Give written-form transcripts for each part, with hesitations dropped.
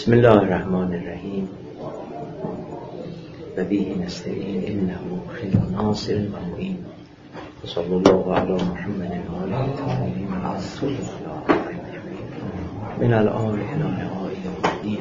بسم الله الرحمن الرحیم و به نستعین انه خیر ناصر و معین و صلی الله علی محمد و آله الطاهرین من الآن الی نهایی الدین.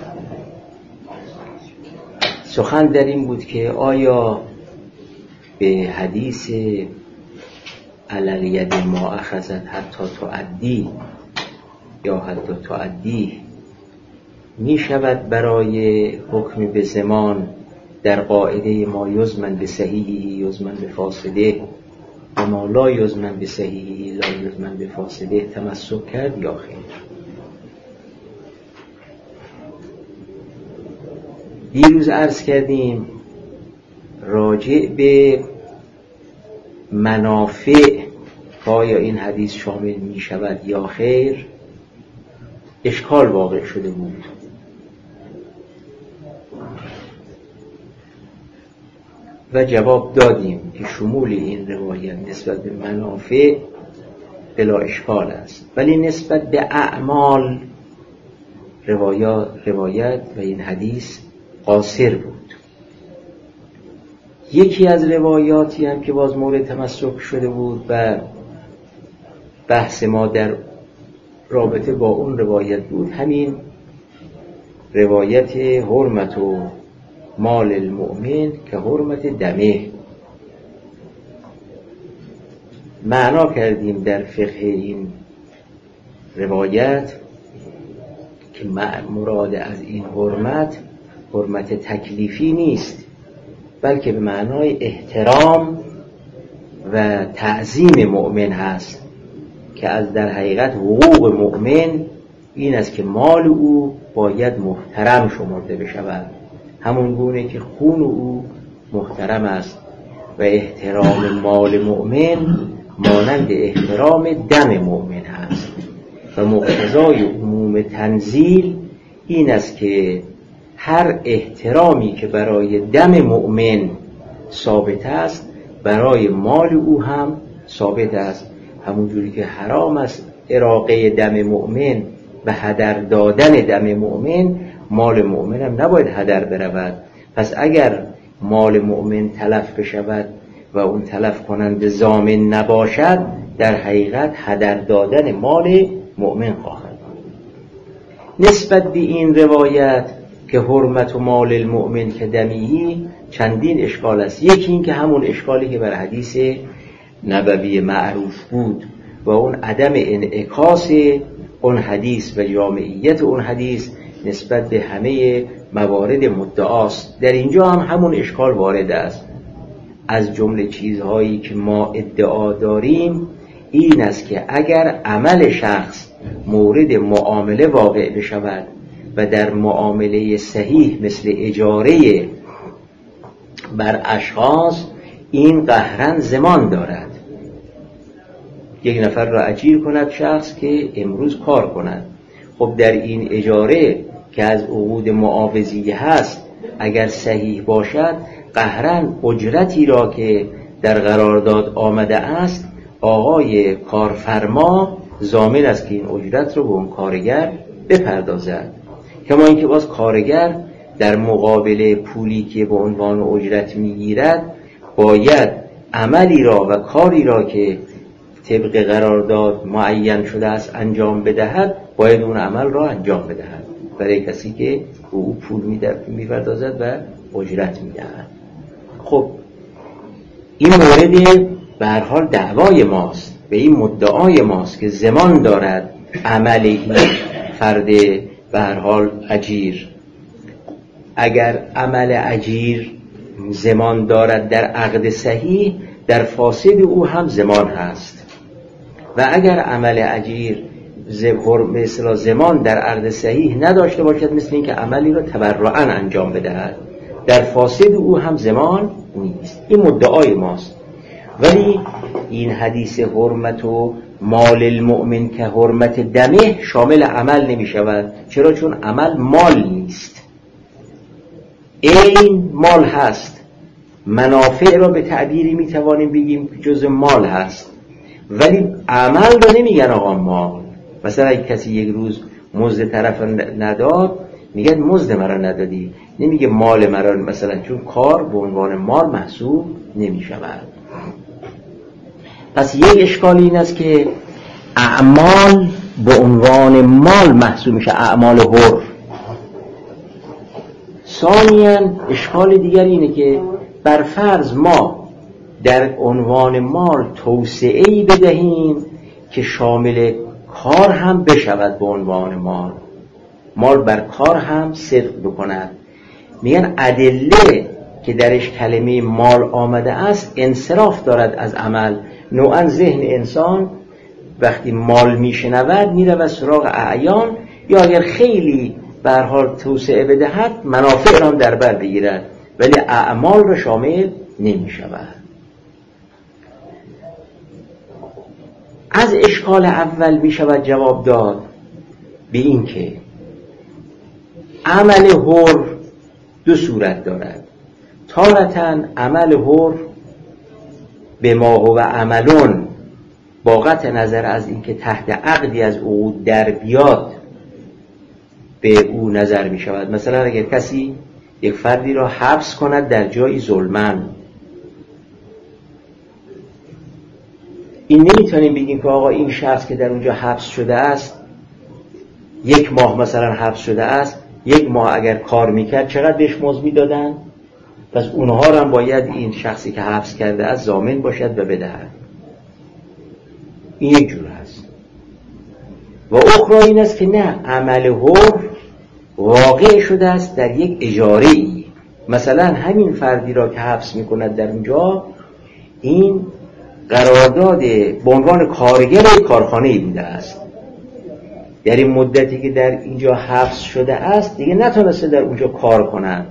سخن در این بود که آیا به حدیث علی الید ما اخذت حتی تعدی یا حتی تعدی می شود برای حکم به زمان در قاعده ما یزمن به صحیحی یزمن به فاسده و ما لا یزمن به صحیحی لا یزمن به فاسده تمسک کرد یا خیر؟ دیروز عرض کردیم راجع به منافع آیا این حدیث شامل می شود یا خیر اشکال واقع شده بود. و جواب دادیم که شمول این روایت نسبت به منافع بلا اشکال است، ولی نسبت به اعمال روایت و این حدیث قاصر بود. یکی از روایاتی هم که باز مورد تمسک شده بود و بحث ما در رابطه با اون روایت بود همین روایت حرمت و مال المؤمن که حرمت دمه. معنا کردیم در فقه این روایت که مراد از این حرمت تکلیفی نیست، بلکه به معنای احترام و تعظیم مؤمن هست، که از در حقیقت حقوق مؤمن این است که مال او باید محترم شمرده بشود، همون گونه که خون او محترم است و احترام مال مؤمن مانند احترام دم مؤمن هست. و مقتضای عموم تنزیل این است که هر احترامی که برای دم مؤمن ثابت است برای مال او هم ثابت است. همون جوری که حرام است اراقه دم مؤمن و هدر دادن دم مؤمن، مال مؤمن هم نباید هدر برود. پس اگر مال مؤمن تلف بشود و اون تلف کننده ضامن نباشد، در حقیقت هدر دادن مال مؤمن خواهد. نسبت به این روایت که حرمت و مال المؤمن که دمیهی چندین اشکال است. یکی این که همون اشکالی که بر حدیث نبوی معروف بود و اون عدم انعکاس اون حدیث و جامعیت اون حدیث نسبت به همه موارد مدعاست. در اینجا هم همون اشکال وارد است. از جمله چیزهایی که ما ادعا داریم این است که اگر عمل شخص مورد معامله واقع بشود و در معامله صحیح مثل اجاره بر اشخاص، این قهرن ضمان دارد. یک نفر را اجیر کند شخص که امروز کار کند. خب در این اجاره که از عقود معاوضیه هست اگر صحیح باشد، قهرن اجرتی را که در قرارداد آمده است آقای کارفرما ضامن است که این اجرت رو به اون کارگر بپردازد. کما اینکه باز کارگر در مقابل پولی که به عنوان اجرت میگیرد باید عملی را و کاری را که طبق قرارداد معین شده است انجام بدهد، باید اون عمل را انجام بدهد برای کسی که او پول میپردازد و اجرت میدهد. خب این مورد به هر حال دعوای ماست، به این مدعای ماست که ضمان دارد عمل فرد به هر حال اجیر. اگر عمل اجیر ضمان دارد در عقد صحیح، در فاسد او هم ضمان هست. و اگر عمل اجیر مثلا ضمان در عقد صحیح نداشته باشد، مثل این که عملی را تبرعاً انجام بدهد، در فاسد او هم ضمان نیست. این مدعای ماست. ولی این حدیث حرمت و مال المؤمن که حرمت دمه شامل عمل نمی شود. چرا؟ چون عمل مال نیست، این مال هست. منافع را به تعبیری می توانیم بگیم جز مال هست، ولی عمل را نمیگن آقا مال. مثلا اگه کسی یک روز مزد طرف نداد، میگه مزد مرا ندادی، نمیگه مال مرا، مثلا چون کار به عنوان مال محسوب نمیشود. پس یک اشکال این است که اعمال به عنوان مال محسوب میشه، اعمال حر. ثانیاً اشکال دیگر اینه که بر فرض ما در عنوان مال توسعه‌ای بدهیم که شامل کار هم بشود به عنوان مال، مال بر کار هم صدق بکند. میگن ادله که درش کلمه مال آمده است انصراف دارد از عمل. نوعا ذهن انسان وقتی مال میشنود میره و سراغ اعیان، یا اگر خیلی به هر حال توسعه بدهد منافع را در بر بگیرد، ولی اعمال را شامل نمیشود. از اشکال اول میشود جواب داد به این که عمل حر دو صورت دارد. تارةً عمل حر به ما هو عملون با قطع نظر از اینکه تحت عقدی از عقود در بیاد به او نظر می شود. مثلا اگر کسی یک فردی را حبس کند در جایی ظلماً، این نمیتونیم بگیم که آقا این شخص که در اونجا حبس شده است 1 ماه مثلا حبس شده است، 1 ماه اگر کار میکرد چقدر بهش مزد میدادن؟ پس اونها را هم باید این شخصی که حبس کرده است ضامن باشد و بدهد. این یک جور هست. و اخرى این است که نه، عمل حر واقع شده است در یک اجاره ای. مثلا همین فردی را که حبس میکند در اونجا، این قرارداد به عنوان کارگر کارخانه‌ای بوده است. در این مدتی که در اینجا حبس شده است دیگه نتونسته در اونجا کار کند،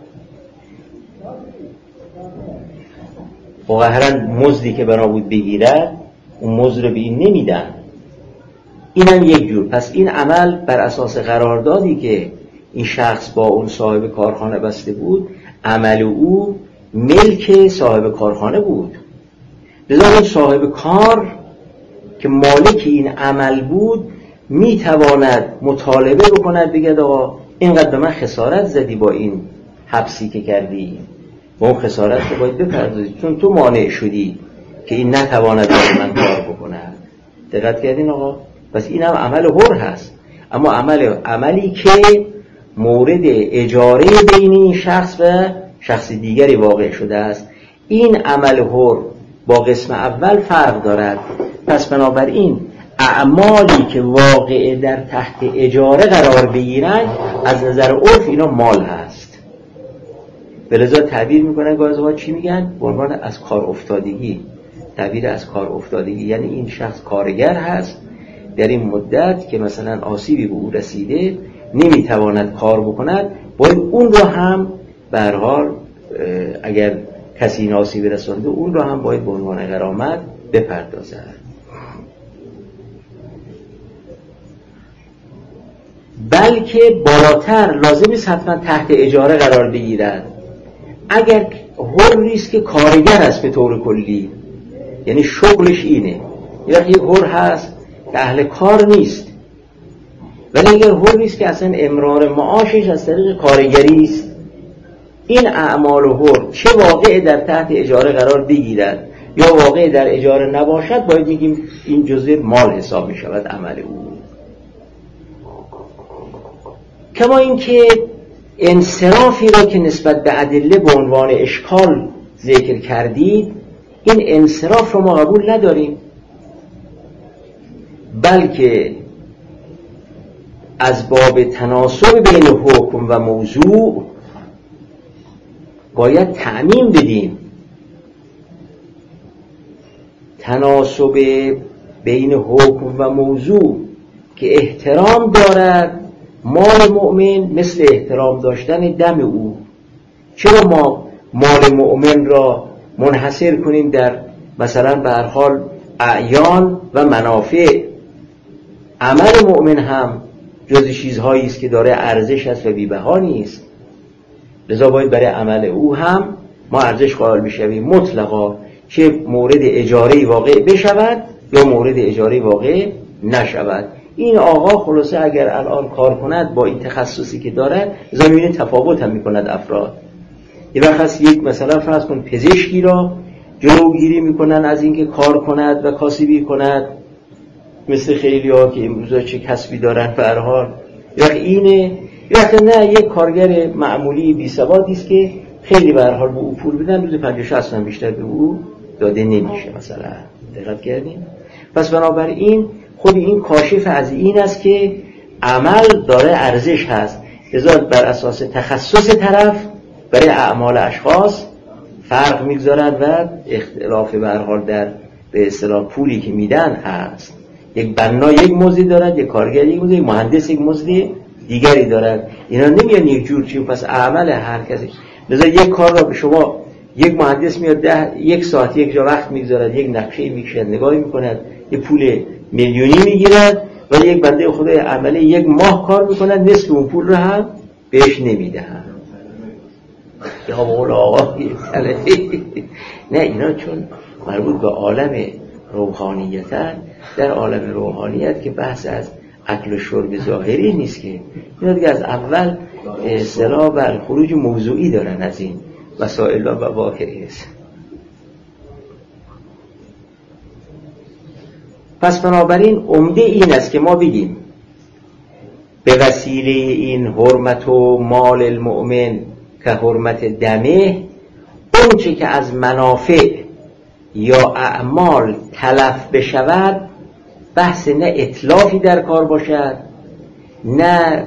ظاهراً مزدی که بنا بود بگیرد اون مزد رو به این نمیدن. اینم یک جور. پس این عمل بر اساس قراردادی که این شخص با اون صاحب کارخانه بسته بود، عمل او ملک صاحب کارخانه بود. لذا اون صاحب کار که مالک این عمل بود میتواند مطالبه بکند، بگه آقا اینقدر به من خسارت زدی با این حبسی که کردی و اون خسارت رو باید بپردازی، چون تو مانع شدی که این نتواند با من کار بکند. دقت کردین آقا؟ پس این هم عمل حر هست، اما عملی که مورد اجاره بین این شخص و شخص دیگری واقع شده است. این عمل حر با قسم اول فرق دارد. پس بنابراین اعمالی که واقع در تحت اجاره قرار بگیرند از نظر عرف اینا مال هست. بلذا تعبیر میکنن گازها چی میگن؟ به عنوان از کار افتادگی. تعبیر از کار افتادگی یعنی این شخص کارگر هست، در این مدت که مثلا آسیبی به او رسیده نمیتواند کار بکند، باید اون را هم به هر حال اگر کسی این آسیبی رسانده اون را هم باید به عنوان غرامت بپردازد. بلکه بالاتر لازم است حتما تحت اجاره قرار بگیرد. اگر حری است که کارگر است به طور کلی، یعنی شغلش اینه، یعنی حر هست که اهل کار نیست، ولی اگر حری است که اصلا امرار معاشش از طریق کارگری است، این اعمال حر چه واقع در تحت اجاره قرار بگیرد یا واقع در اجاره نباشد، باید میگیم این جزء مال حساب می شود عمل او. کما اینکه انصرافی را که نسبت به ادله به عنوان اشکال ذکر کردید، این انصراف را ما قبول نداریم، بلکه از باب تناسب بین حکم و موضوع باید تعمیم بدیم. تناسب بین حکم و موضوع که احترام دارد مال مؤمن مثل احترام داشتن دم او. چرا ما مال مؤمن را منحصر کنیم در مثلا به هر حال اعیان و منافع؟ عمل مؤمن هم جز چیزهایی است که داره ارزش است و بی‌بها نیست. لذا باید برای عمل او هم ما ارزش قائل بشویم مطلقا، چه مورد اجاره واقع بشود یا مورد اجاره واقع نشود. این آقا خلاصه اگر الان کار کند با این تخصصی که دارد زمینه تفاوت هم میکند افراد. یه وقت یک مثلا فرض کن پزشکی را جلوگیری میکنن از اینکه کار کند و کاسبی کند، مثل خیلی ها که امروزا چه کسبی دارن به هر حال. یا اینه یا نه یک کارگر معمولی بی سوادی است که خیلی به هر حال به او پول بدن، روز 50-60 هم بیشتر به او داده نمیشه مثلا. دقت کردین؟ پس بنابراین خود این کاشف از این است که عمل داره ارزش هست، لذا بر اساس تخصص طرف برای اعمال اشخاص فرق میگذارن و اختلاف به هر حال در به اصطلاح پولی که میدن هست. یک بنا یک مزدی دارد، یک کارگر یک مزدی، یک مهندس یک مزدی دیگری دارد. اینا نمیان یک جور چیز، پس عمل هر کسی. لذا یک کار را به شما یک مهندس میاد 1 ساعت یک جا وقت میگذارد، یک نقشه میکشد، نگاهی میکند، یه پول میلیونی میگیرد، و یک بنده خدای عمله 1 ماه کار میکند، نصف اون پول رو هم بهش نمیدهند. یا مولا آقا نه، اینا چون مربوط به عالم روحانیتن، در عالم روحانیت که بحث از اکل و شرب ظاهری نیست، که اینا دیگه از اول اصطلاح بر خروج موضوعی دارن از این مسائل و واقعی است. پس بنابراین عمده این است که ما بگیم به وسیله این حرمت و مال المؤمن که حرمت دمه، اون چه که از منافع یا اعمال تلف بشود، بحث نه اتلافی در کار باشد، نه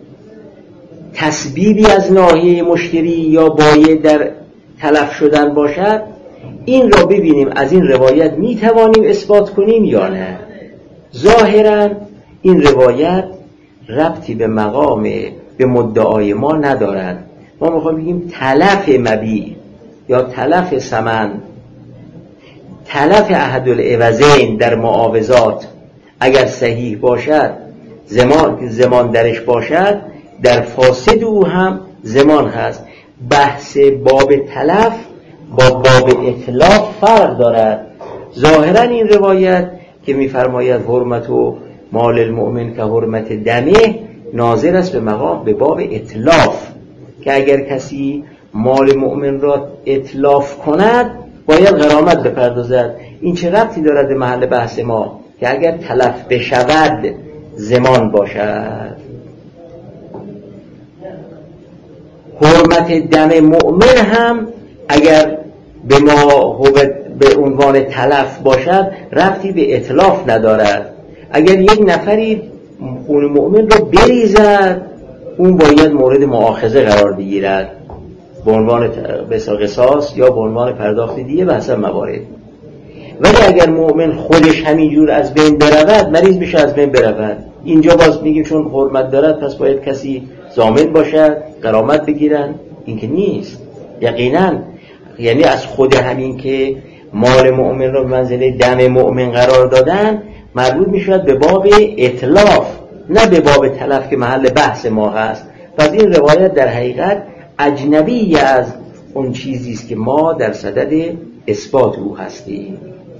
تسبیبی از ناحیه مشتری یا بایع در تلف شدن باشد. این را ببینیم از این روایت می توانیم اثبات کنیم یا نه. ظاهرا این روایت ربطی به مقام به مدعای ما ندارد. ما میخوایم بگیم تلف مبیع یا تلف ثمن، تلف احد العوضین در معاوضات اگر صحیح باشد، زمان درش باشد، در فاسد او هم زمان هست. بحث باب تلف با باب اتلاف فرق دارد. ظاهرا این روایت که میفرماید حرمت و مال المؤمن که حرمت دمه، ناظر است به مقام به باب اتلاف، که اگر کسی مال مؤمن را اتلاف کند باید غرامت بپردازد. این چه ربطی دارد به محل بحث ما که اگر تلف بشود زمان باشد؟ حرمت دم مؤمن هم اگر به ما به عنوان تلف باشد ربطی به اتلاف ندارد. اگر یک نفری خون مؤمن را بریزد، اون باید مورد مؤاخذه قرار بگیرد به عنوان قصاص یا به عنوان پرداخت دیه به حسب موارد. ولی اگر مؤمن خودش همینجور از بین برود، مریض بشه از بین برود، اینجا باز میگیم چون حرمت دارد پس باید کسی ضامن باشد، غرامت بگیرن. این که نیست یقینا. یعنی از خود همین که مال مؤمن را به منزله دم مؤمن قرار دادن مربوط میشود به باب اتلاف، نه به باب تلف که محل بحث ما هست. پس این روایت در حقیقت اجنبی از اون چیزی است که ما در صدد اثبات او هستیم.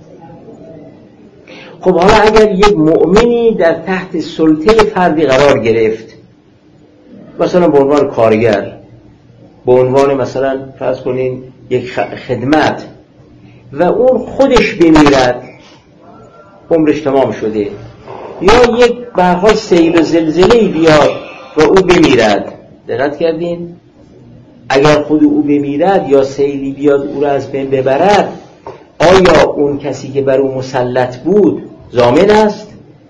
خب حالا اگر یک مؤمنی در تحت سلطه فردی قرار گرفت، مثلا به عنوان کارگر، به عنوان مثلا فرض کنین یک خدمت، و اون خودش بمیرد، عمرش تمام شده، یا یک به هر حال سیل و زلزله‌ای بیاد و او بمیرد. دقت کردین؟ اگر خود او بمیرد یا سیلی بیاد او را از بین ببرد، آیا اون کسی که بر او مسلط بود ضامن است؟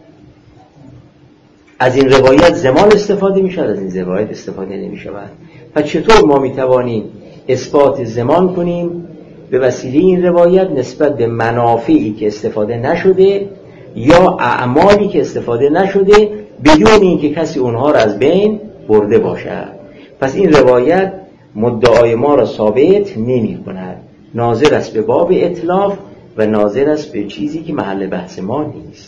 از این روایت زمان استفاده می شود، از این روایت استفاده نمی شود. پس چطور ما می توانیم اثبات زمان کنیم به وسیله این روایت نسبت به منافعی که استفاده نشده یا اعمالی که استفاده نشده بدون اینکه کسی اونها را از بین برده باشد؟ پس این روایت مدعای ما را ثابت نمی کند، ناظر است به باب اتلاف و ناظر است به چیزی که محل بحث ما نیست.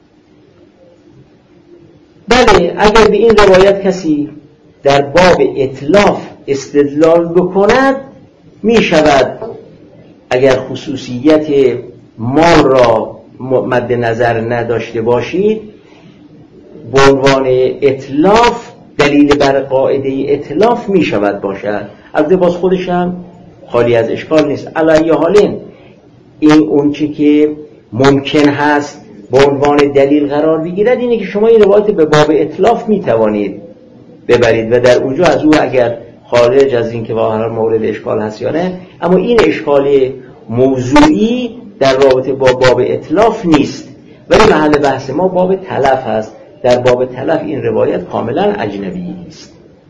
بله، اگر به این روایت کسی در باب اتلاف استدلال بکند، می شود اگر خصوصیت مال را مد نظر نداشته باشید به عنوان اتلاف دلیل بر قاعده اتلاف می شود باشد. البته باز خودش هم خالی از اشکال نیست. علی حالین این اون چی که ممکن هست به عنوان دلیل قرار بگیرد اینه که شما این روایت به باب اتلاف می توانید ببرید و در اونجا از او اگر خارج از این که واقعا مورد اشکال هست یا نه، اما این اشکال موضوعی در رابطه با باب اتلاف نیست، ولی محل بحث ما باب تلف هست. در باب تلف این روایت کاملا اجنبی است.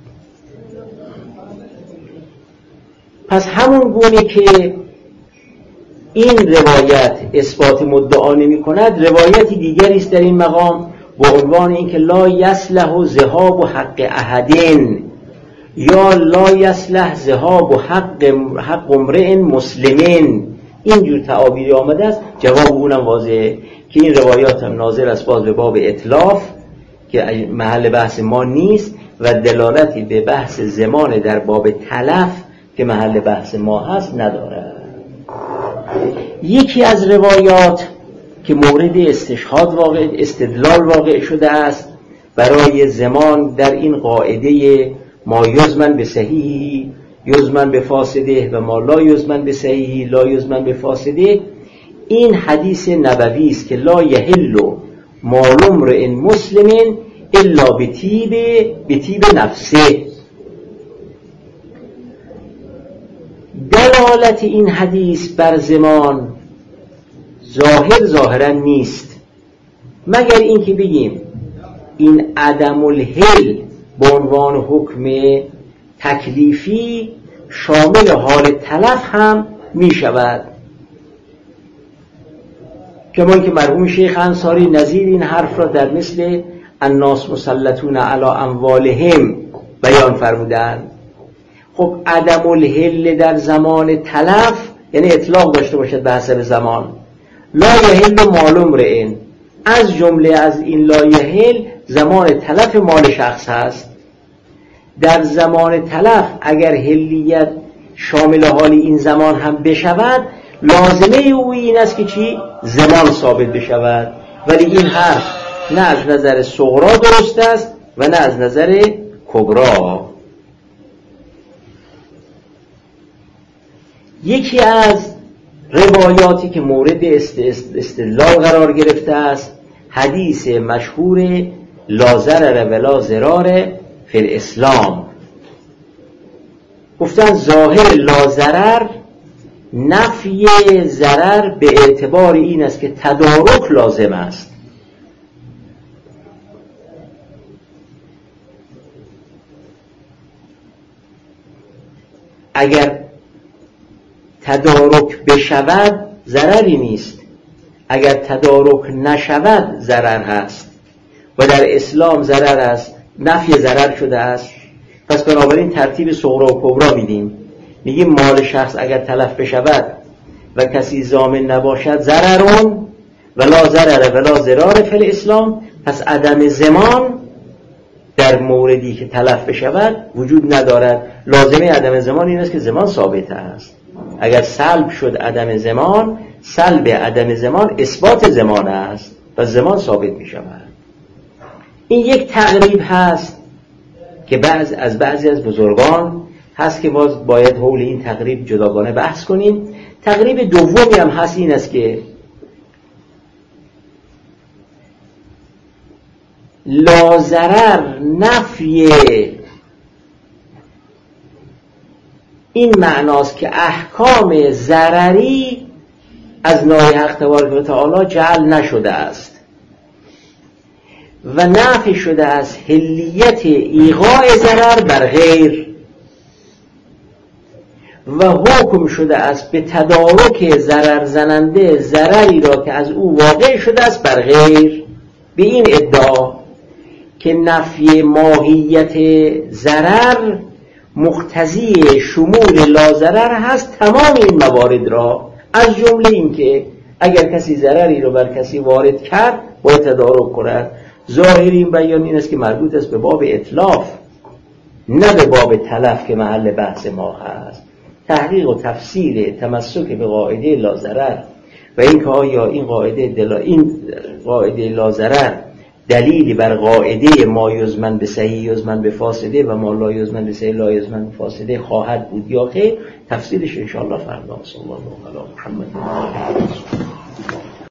پس همون گونه که این روایت اثبات مدعا نمی کند، روایتی دیگری است در این مقام با عنوان اینکه لا یصلح ذهاب حق احدین یا لا یصلح ذهاب حق امرئ مسلمین. اینجور تعابیری آمده است. جواب اونم واضحه که این روایات هم ناظر است باز به باب اتلاف که محل بحث ما نیست و دلالتی به بحث زمان در باب تلف که محل بحث ما هست نداره. یکی از روایات که مورد استشهاد استدلال واقع شده است برای زمان در این قاعده ما یزمن به صحیحی یزمن به فاسده و ما لا یزمن به صحیحی لا یزمن به فاسده، این حدیث نبوی است که لا یحل مال امرئ مسلم الا بطیب نفسه. دلالت این حدیث بر زمان ظاهرا نیست، مگر این که بگیم این عدم الحل به عنوان حکم تکلیفی شامل حال تلف هم می شود. کمان که مرحوم شیخ انصاری نظیر این حرف را در مثل الناس مسلطون علی اموالهم بیان فرمودند. خب عدم الحل در زمان تلف یعنی اطلاق داشته باشد به حسب زمان. لا یحل مال امرئ، از جمله از این لا یحل زمان تلف مال شخص هست. در زمان تلف اگر حلیت شامل حال این زمان هم بشود، لازمه او این است که چی؟ زمان ثابت بشود. ولی این حرف نه از نظر صغرا درست است و نه از نظر کبرا. یکی از روایاتی که مورد استدلال قرار گرفته است حدیث مشهور لا ضرر ولا ضرار فی الاسلام. گفتن ظاهر لا ضرر نفی ضرر به اعتبار این است که تدارک لازم است. اگر تدارک بشود ضرری نیست، اگر تدارک نشود ضرر هست و در اسلام ضرر است، نفی ضرر شده است. پس بنابراین ترتیب صغرا و کبرا میدیم، میگیم مال شخص اگر تلف بشود و کسی ضامن نباشد ضررون ولا ضرر ولا ضرار فی الاسلام. پس عدم زمان در موردی که تلف بشود وجود ندارد. لازمه عدم زمان این است که زمان ثابت است. اگر سلب شد عدم زمان، سلب عدم زمان اثبات زمان است و زمان ثابت می شود. این یک تقریب هست که بعضی از بزرگان هست که باید حول این تقریب جداگانه بحث کنیم. تقریب دومی هم هست، این است که لا ضرر نفی این معناست که احکام ضرری از نای حق تبارک و تعالی جعل نشده است و نفی شده از حلیت ایقاع ضرر بر غیر و حکم شده است به تدارک ضرر زننده ضرری را که از او واقع شده است بر غیر. به این ادعا که نفی ماهیت ضرر مقتضی شمول لا ضرر هست تمام این موارد را، از جمله این که اگر کسی ضرری رو بر کسی وارد کرد باید تدارک کند. ظاهر این بیان این است که مربوط است به باب اتلاف نه به باب تلف که محل بحث ما هست. تحقیق و تفصیل تمسک به قاعده لا ضرر و این که آیا این قاعده لا ضرر دلیلی بر قاعده ما یزمن به صحیح یزمن به فاسده و ما لا یزمن به صحیح لا یزمن به فاسده خواهد بود یا خیر، تفصیلش انشاءالله فردا. صلی الله علی محمد و آله.